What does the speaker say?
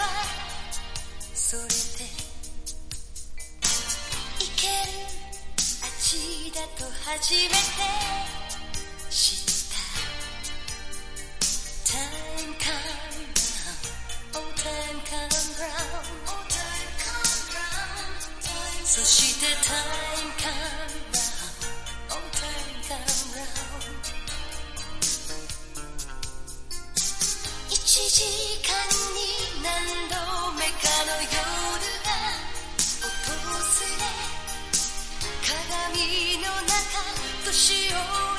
それでいける味だと初めて知った Time come round, oh time come round, oh time come round そして Time come round, oh time come round 1時間に何度目かの夜が訪れ鏡の中年を